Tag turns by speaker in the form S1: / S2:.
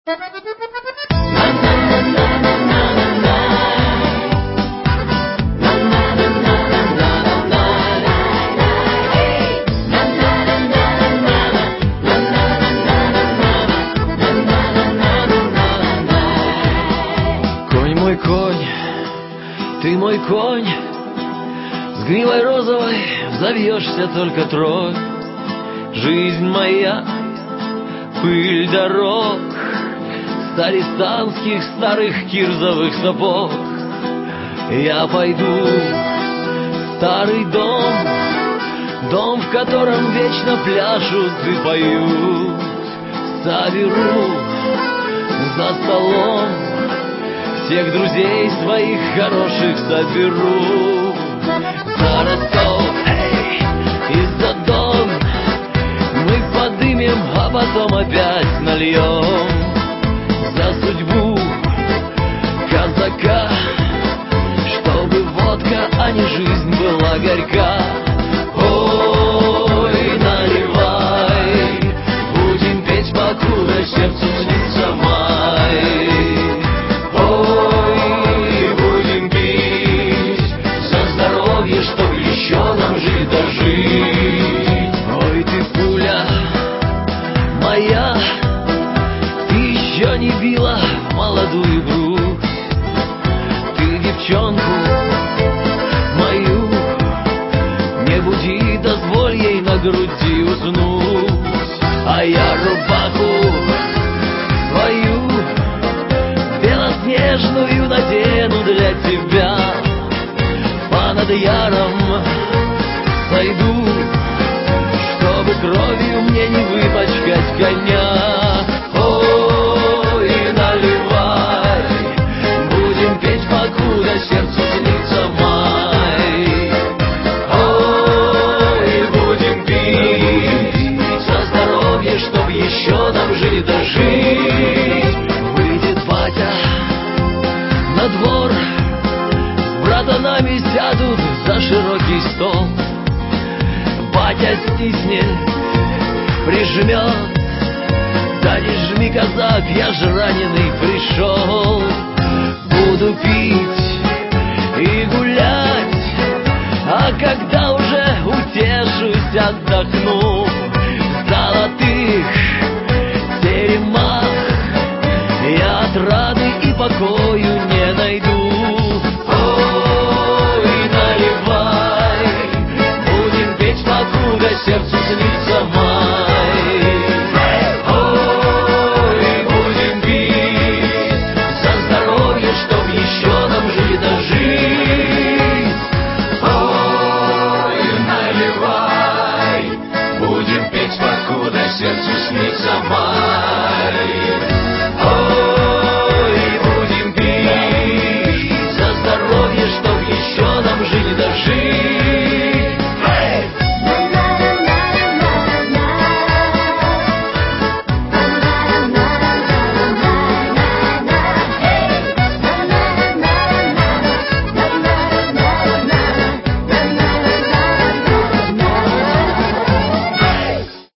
S1: Конь, ты мой конь, с гривой розовой взовьешься только трой. Жизнь моя, пыль дорог, старистанских старых кирзовых сапог. Я пойду в старый дом, дом, в котором вечно пляшут и поют. Соберу за столом всех друзей своих хороших, соберу за Ростов, и за Дон. Мы подымем, а потом опять нальем за судьбу казака, чтобы водка, а не жизнь была горька. Ой, наливай, будем петь, покуда сердцу снится май. Чтоб еще нам жить да жить. Ой, ты пуля моя, ты еще не била молодую грудь. Ты девчонку мою не буди, дозволь ей на груди уснуть. А я рубаху твою белоснежную надену для тебя. Над яром сойду, чтобы кровью мне не выпачкать коня. Ой, наливай, будем петь, покуда сердцу снится май. Ой, будем пить за здоровье, чтоб еще нам жить да жить. Выйдет батя на двор, братанами сядут за широкий стол. Батя стиснет, прижмет. Да не жми, казак, я ж раненый пришел. Буду пить и гулять, а когда уже утешусь, отдохну,